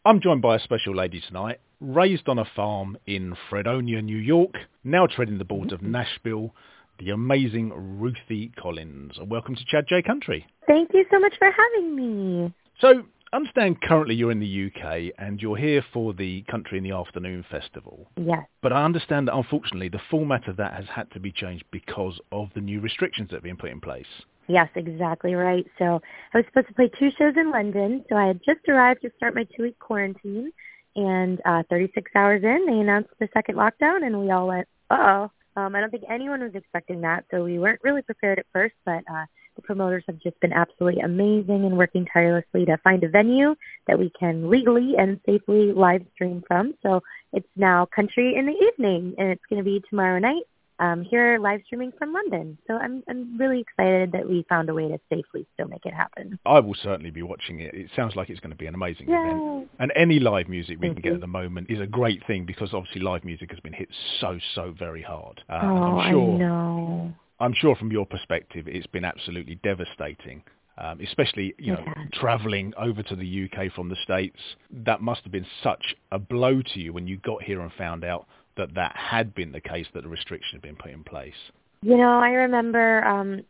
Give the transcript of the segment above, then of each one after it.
I'm joined by a special lady tonight, raised on a farm in Fredonia, New York, now treading the boards of Nashville, the amazing Ruthie Collins. Welcome to Chad J Country. Thank you so much for having me. So, I understand currently you're in the UK and you're here for the Country in the Afternoon Festival. Yes. But I understand that unfortunately the format of that has had to be changed because of the new restrictions that have been put in place. Yes, exactly right. So I was supposed to play 2 shows in London. So I had just arrived to start my 2-week quarantine. And 36 hours in, they announced the second lockdown, and we all went, uh-oh. I don't think anyone was expecting that, so we weren't really prepared at first. But the promoters have just been absolutely amazing and working tirelessly to find a venue that we can legally and safely live stream from. So it's now Country in the Evening, and it's going to be tomorrow night. Here live streaming from London. So I'm really excited that we found a way to safely still make it happen. I will certainly be watching it. It sounds like it's going to be an amazing event. And any live music we can get at the moment is a great thing because obviously live music has been hit so very hard. I know. I'm sure from your perspective it's been absolutely devastating. Especially, travelling over to the UK from the States. That must have been such a blow to you when you got here and found out that had been the case, that the restriction had been put in place. I remember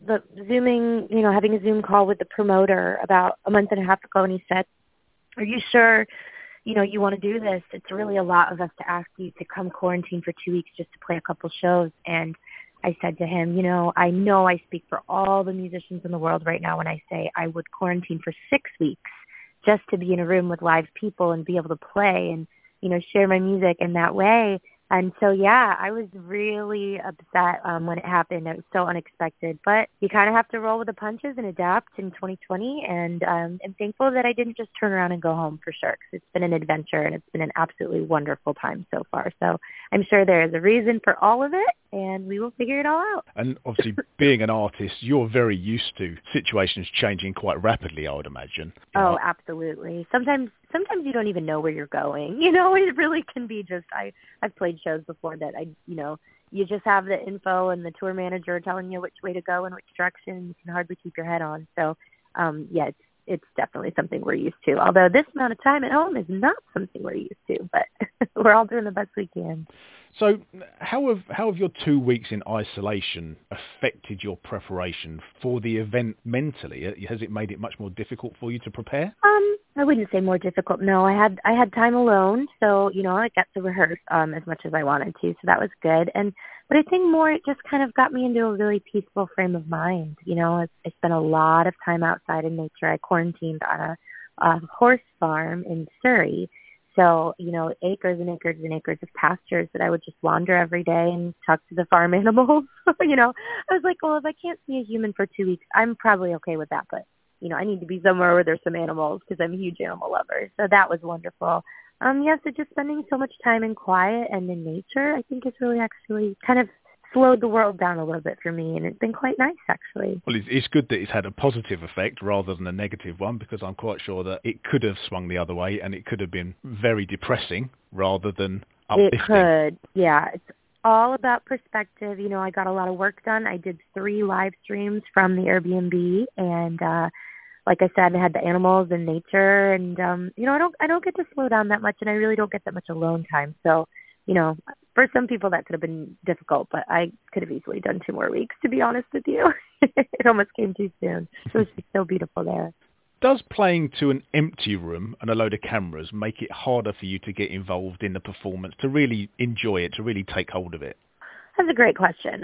having a Zoom call with the promoter about a month and a half ago, and he said, "Are you sure, you want to do this? It's really a lot of us to ask you to come quarantine for 2 weeks just to play a couple shows." And I said to him, I know I speak for all the musicians in the world right now when I say I would quarantine for 6 weeks just to be in a room with live people and be able to play and, share my music in that way. And so, I was really upset when it happened. It was so unexpected. But you kind of have to roll with the punches and adapt in 2020. And I'm thankful that I didn't just turn around and go home for sure, because it's been an adventure and it's been an absolutely wonderful time so far. So I'm sure there is a reason for all of it, and we will figure it all out. And obviously, being an artist, you're very used to situations changing quite rapidly, I would imagine. Oh, absolutely. Sometimes you don't even know where you're going. It really can be just, I've played shows before that you just have the info and the tour manager telling you which way to go and which direction, and you can hardly keep your head on. So, it's definitely something we're used to. Although this amount of time at home is not something we're used to, but we're all doing the best we can. So how have your 2 weeks in isolation affected your preparation for the event mentally? Has it made it much more difficult for you to prepare? I wouldn't say more difficult. No, I had time alone, so I got to rehearse as much as I wanted to, so that was good. But I think more it just kind of got me into a really peaceful frame of mind. I spent a lot of time outside in nature. I quarantined on a horse farm in Surrey. So, acres and acres and acres of pastures that I would just wander every day and talk to the farm animals. I was like, well, if I can't see a human for 2 weeks, I'm probably okay with that. But, I need to be somewhere where there's some animals because I'm a huge animal lover. So that was wonderful. So just spending so much time in quiet and in nature, I think it's really actually kind of slowed the world down a little bit for me, and it's been quite nice, actually. Well, it's good that it's had a positive effect rather than a negative one, because I'm quite sure that it could have swung the other way, and it could have been very depressing rather than uplifting. It could, yeah. It's all about perspective. I got a lot of work done. I did 3 live streams from the Airbnb, and like I said, I had the animals and nature, and I don't get to slow down that much, and I really don't get that much alone time. So, for some people that could have been difficult, but I could have easily done 2 more weeks, to be honest with you. It almost came too soon. It was just so beautiful there. Does playing to an empty room and a load of cameras make it harder for you to get involved in the performance, to really enjoy it, to really take hold of it? That's a great question.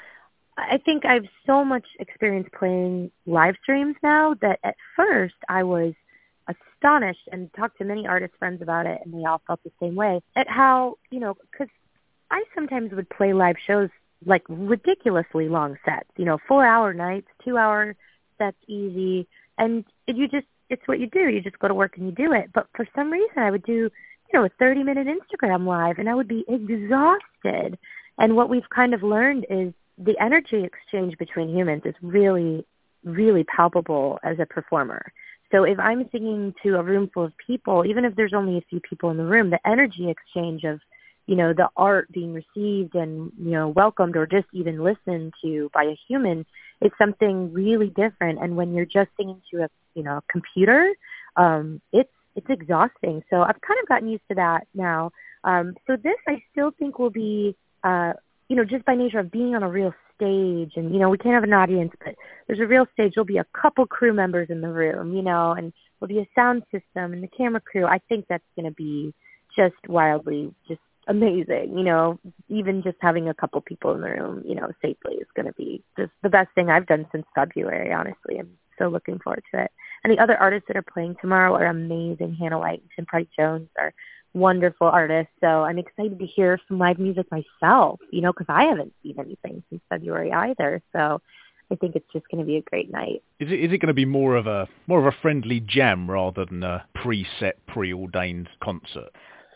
I think I have so much experience playing live streams now that at first I was astonished and talked to many artist friends about it, and they all felt the same way at how, because I sometimes would play live shows like ridiculously long sets, 4-hour nights, 2-hour sets easy, and it's what you do. You just go to work and you do it. But for some reason I would do, a 30-minute Instagram live, and I would be exhausted. And what we've kind of learned is the energy exchange between humans is really, really palpable as a performer. So if I'm singing to a room full of people, even if there's only a few people in the room, the energy exchange of, the art being received and, welcomed or just even listened to by a human is something really different. And when you're just singing to a computer, it's it's exhausting. So I've kind of gotten used to that now. So this I still think will be, just by nature of being on a real stage, and, we can't have an audience, but there's a real stage. There'll be a couple crew members in the room, and there'll be a sound system and the camera crew. I think that's going to be just wildly just amazing. Even just having a couple people in the room, safely is going to be just the best thing I've done since February, honestly. I'm so looking forward to it. And the other artists that are playing tomorrow are amazing. Hannah White and Tim Price Jones are wonderful artists. So I'm excited to hear some live music myself, because I haven't seen anything since February either. So I think it's just going to be a great night. Is it going to be more of a friendly jam rather than a preset, preordained concert?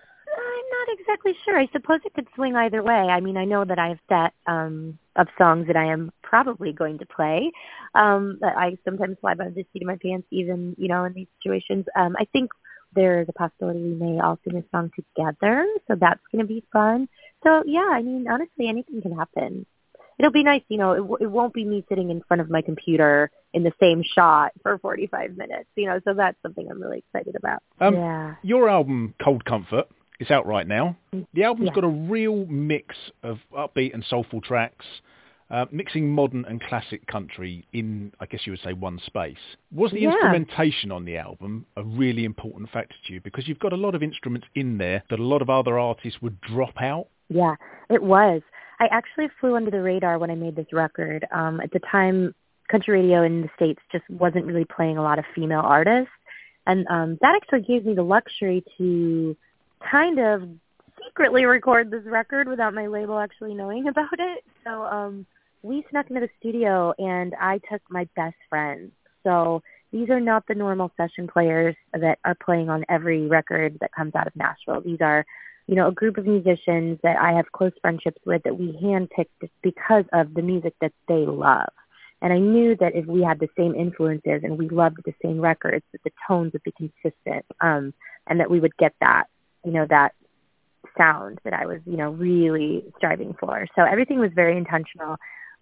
I'm not exactly sure. I suppose it could swing either way. I mean, I know that I have set of songs that I am probably going to play. That I sometimes fly by the seat of my pants, even, in these situations. I think there's a possibility we may all sing a song together, so that's going to be fun. So, yeah, I mean, honestly, anything can happen. It'll be nice, it won't be me sitting in front of my computer in the same shot for 45 minutes, so that's something I'm really excited about. Your album, Cold Comfort, is out right now. The album's got a real mix of upbeat and soulful tracks, mixing modern and classic country in, I guess you would say, one space. Was the instrumentation on the album a really important factor to you? Because you've got a lot of instruments in there that a lot of other artists would drop out. Yeah, it was. I actually flew under the radar when I made this record. At the time, country radio in the States just wasn't really playing a lot of female artists. And that actually gave me the luxury to kind of secretly record this record without my label actually knowing about it. So we snuck into the studio, and I took my best friends. So these are not the normal session players that are playing on every record that comes out of Nashville. These are, a group of musicians that I have close friendships with that we handpicked because of the music that they love. And I knew that if we had the same influences and we loved the same records, that the tones would be consistent, and that we would get that, that sound that I was, really striving for. So everything was very intentional.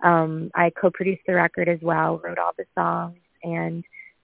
I co-produced the record as well, wrote all the songs, and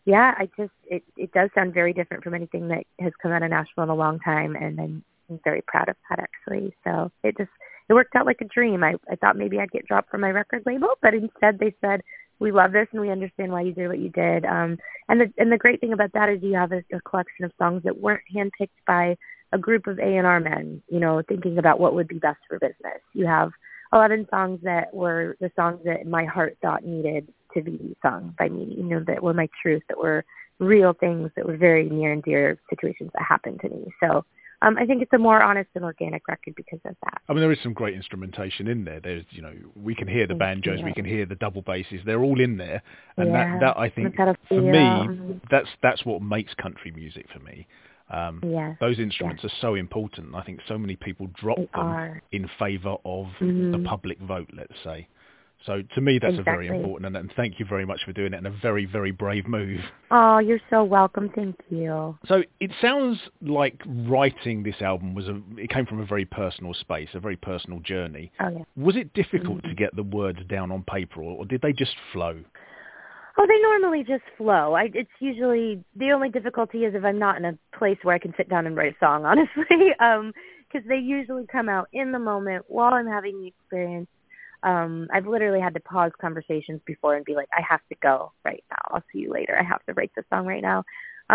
it does sound very different from anything that has come out of Nashville in a long time, and I'm very proud of that, actually. So it worked out like a dream. I thought maybe I'd get dropped from my record label, but instead they said, we love this and we understand why you did what you did. And the great thing about that is you have a collection of songs that weren't handpicked by a group of A&R men, thinking about what would be best for business. You have 11 songs that were the songs that my heart thought needed to be sung by me, that were my truth, that were real things, that were very near and dear situations that happened to me. So I think it's a more honest and organic record because of that. I mean, there is some great instrumentation in there. There's, we can hear the banjos, we can hear the double basses. They're all in there, and that I think for me, that's what makes country music for me. Those instruments are so important. I think so many people drop them in favour of the public vote, let's say. So to me, that's a very important, and thank you very much for doing it, and a very, very brave move. Oh, you're so welcome. Thank you. So it sounds like writing this album it came from a very personal space, a very personal journey. Oh, yeah. Was it difficult to get the words down on paper, or did they just flow? Oh, they normally just flow. It's usually, the only difficulty is if I'm not in a place where I can sit down and write a song, honestly, because they usually come out in the moment while I'm having the experience. I've literally had to pause conversations before and be like, I have to go right now. I'll see you later. I have to write this song right now.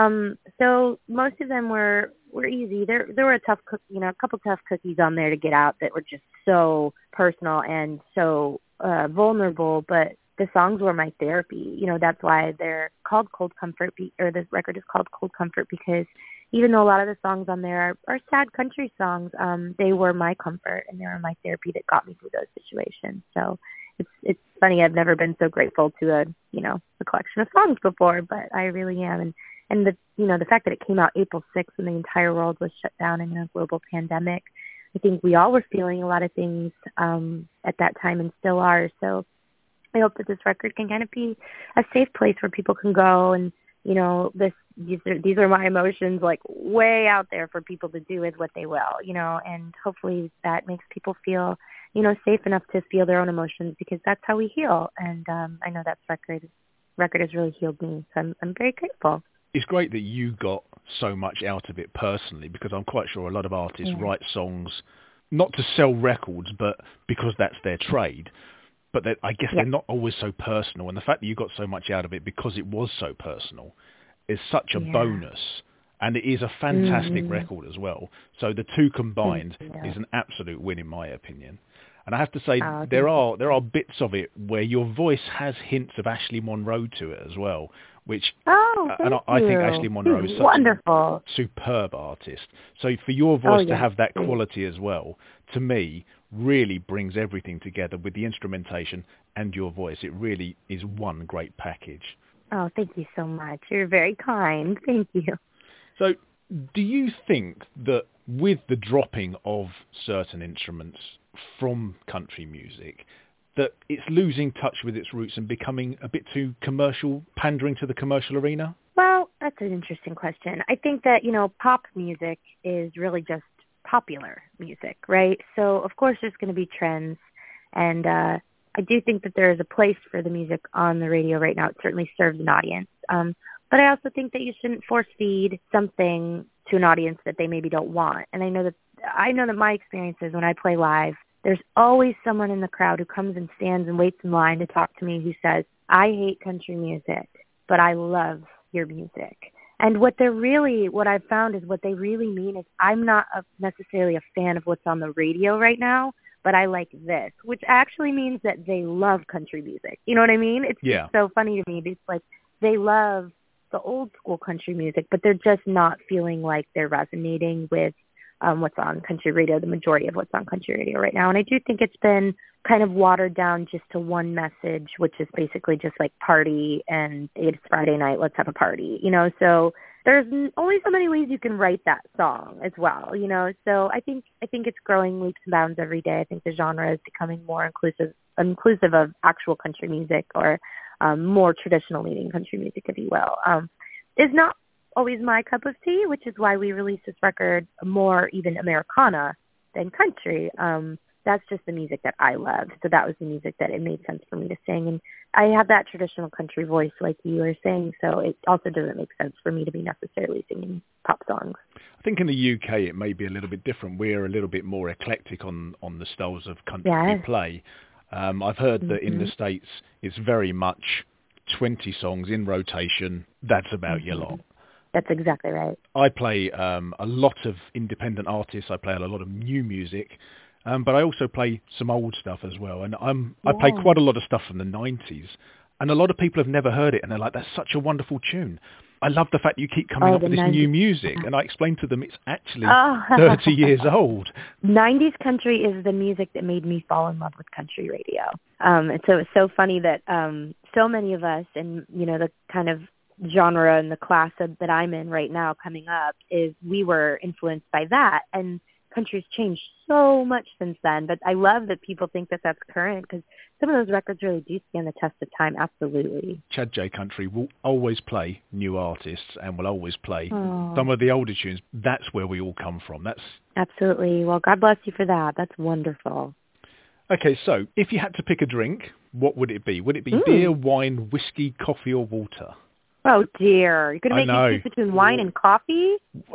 So most of them were easy. There were a couple tough cookies on there to get out that were just so personal and so vulnerable, but the songs were my therapy. That's why they're called Cold Comfort, or this record is called Cold Comfort, because even though a lot of the songs on there are sad country songs, they were my comfort and they were my therapy that got me through those situations. So it's funny. I've never been so grateful to a collection of songs before, but I really am. And the fact that it came out April 6th when the entire world was shut down in a global pandemic, I think we all were feeling a lot of things at that time and still are. So I hope that this record can kind of be a safe place where people can go and, these are my emotions, like way out there for people to do with what they will, and hopefully that makes people feel, safe enough to feel their own emotions, because that's how we heal. And I know that record has really healed me. So I'm very grateful. It's great that you got so much out of it personally, because I'm quite sure a lot of artists write songs not to sell records, but because that's their trade. But I guess they're not always so personal. And the fact that you got so much out of it because it was so personal is such a bonus. And it is a fantastic record as well. So the two combined is an absolute win in my opinion. And I have to say, there are bits of it where your voice has hints of Ashley Monroe to it as well, which I think Ashley Monroe is such a superb artist. So for your voice to have that quality as well, to me, really brings everything together with the instrumentation and your voice. It really is one great package. Oh, thank you so much. You're very kind. Thank you. So do you think that with the dropping of certain instruments from country music, that it's losing touch with its roots and becoming a bit too commercial, pandering to the commercial arena? Well, that's an interesting question. I think that, pop music is really just popular music, right? So, of course, there's going to be trends, and I do think that there is a place for the music on the radio right now. It certainly serves an audience. But I also think that you shouldn't force feed something to an audience that they maybe don't want. And I know that my experience is when I play live, there's always someone in the crowd who comes and stands and waits in line to talk to me who says, I hate country music, but I love your music. And what I've found is what they really mean is I'm not necessarily a fan of what's on the radio right now, but I like this, which actually means that they love country music. You know what I mean? It's just so funny to me. It's like they love the old school country music, but they're just not feeling like they're resonating with what's on country radio, the majority of what's on country radio right now. And I do think it's been kind of watered down just to one message, which is basically just like party and it's Friday night, let's have a party, so there's only so many ways you can write that song as well, so I think it's growing leaps and bounds every day. I think the genre is becoming more inclusive of actual country music, or more traditional leading country music, if you will. Is not always my cup of tea, which is why we released this record more even Americana than country. That's just the music that I love. So that was the music that it made sense for me to sing. And I have that traditional country voice like you were saying, so it also doesn't make sense for me to be necessarily singing pop songs. I think in the UK it may be a little bit different. We're a little bit more eclectic on the styles of country we play. I've heard that in the States it's very much 20 songs in rotation. That's about your lot. That's exactly right. I play a lot of independent artists. I play a lot of new music, but I also play some old stuff as well. And I play quite a lot of stuff from the 90s. And a lot of people have never heard it, and they're like, that's such a wonderful tune. I love the fact you keep coming up with this new music. And I explain to them it's actually 30 years old. 90s country is the music that made me fall in love with country radio. And so it's so funny that so many of us, and, the kind of genre and the class that I'm in right now coming up, is we were influenced by that. And country's changed so much since then. But I love that people think that that's current, because some of those records really do stand the test of time. Absolutely. Chad J Country will always play new artists and will always play some of the older tunes. That's where we all come from. That's absolutely. Well, God bless you for that. That's wonderful. Okay, so if you had to pick a drink, what would it be? Would it be beer, wine, whiskey, coffee, or water? Oh, dear. You're going to make me choose between wine and coffee?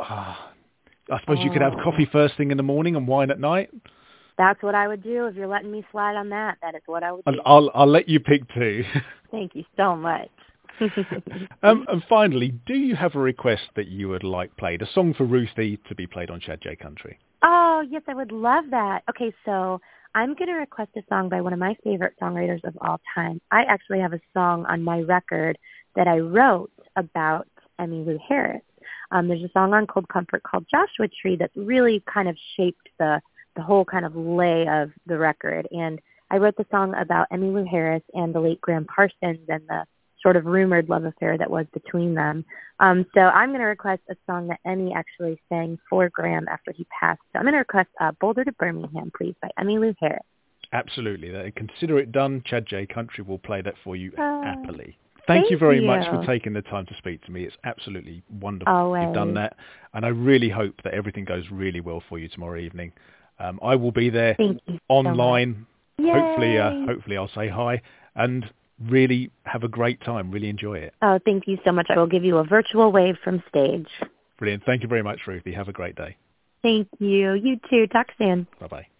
I suppose you could have coffee first thing in the morning and wine at night. That's what I would do. If you're letting me slide on that, that is what I would do. I'll let you pick two. Thank you so much. And finally, do you have a request that you would like played? A song for Ruthie to be played on Chad J Country? Oh, yes, I would love that. Okay, so I'm going to request a song by one of my favorite songwriters of all time. I actually have a song on my record that I wrote about Emmylou Harris. There's a song on Cold Comfort called Joshua Tree that really kind of shaped the whole kind of lay of the record. And I wrote the song about Emmylou Harris and the late Graham Parsons and the sort of rumored love affair that was between them. So I'm going to request a song that Emmy actually sang for Graham after he passed. So I'm going to request Boulder to Birmingham, please, by Emmylou Harris. Absolutely. Consider it done. Chad J Country will play that for you happily. Thank you very much for taking the time to speak to me. It's absolutely wonderful you've done that. And I really hope that everything goes really well for you tomorrow evening. I will be there online. So hopefully I'll say hi. And really have a great time. Really enjoy it. Oh, thank you so much. I will give you a virtual wave from stage. Brilliant. Thank you very much, Ruthie. Have a great day. Thank you. You too. Talk soon. Bye-bye.